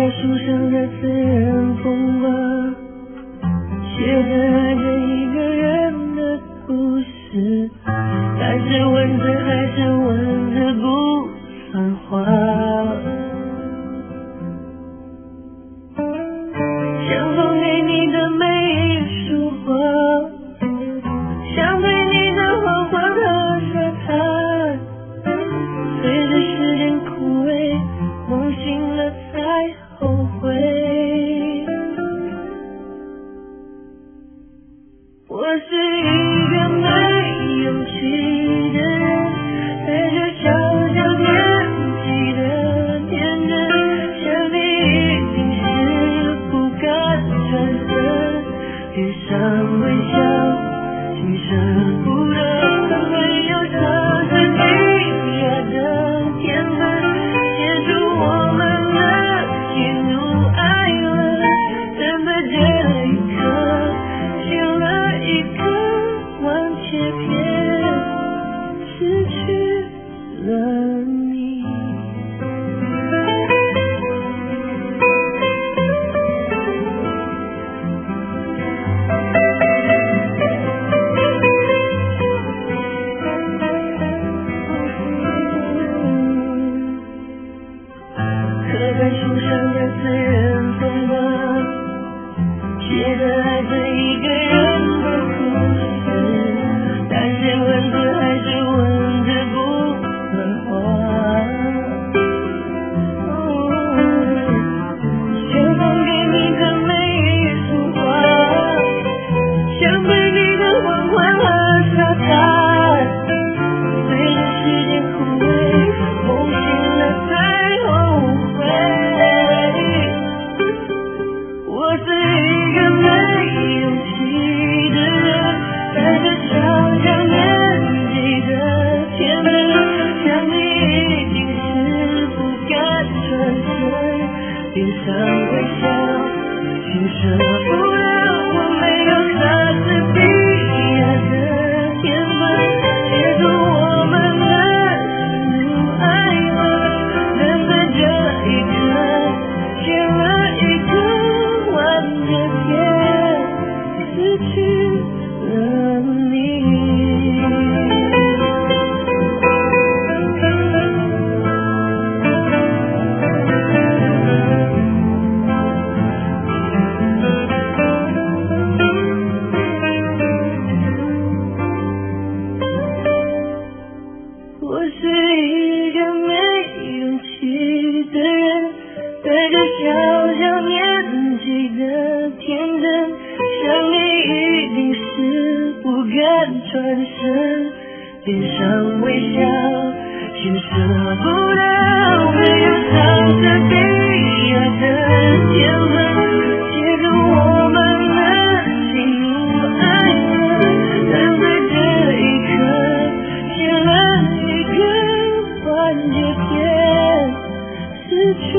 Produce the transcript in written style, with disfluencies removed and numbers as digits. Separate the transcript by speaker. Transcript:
Speaker 1: 书上的字人风光，写着爱着一个人的故事，但是文字还是文字不算话。相送给你的每一束花，像对你的谎话和沙滩，随着时间枯萎，梦醒了才后悔。我是一个没勇气的人，带着小小年纪的天真，想你已经是不敢转身，脸上微笑，心舍不得，没有尝试惊讶的天分，写出我们的喜怒哀乐，等待这一刻，写了一个完结篇，失去了你。刻在书上的字人风光，写着爱着一个人的故事，但是文字还是文字不算话。想送给你的每一束花，像对你的谎话和沙滩，随着时间枯萎，梦醒了才后悔。我是一个没勇气的人，带着小小年纪的天真，想你一定是不敢转身，脸上微笑，心舍不得，我没有莎士比亚的天分，写出我们的喜怒哀乐，等待这一刻，写了一个完结篇，失去了你。我是一个没勇气的人，带着小小年纪的天真，想你一定是不敢转身，脸上微笑，心舍不得，没有莎士比亚的天分，写出我们的喜怒哀乐，等待这一刻，写了一个完结篇，失去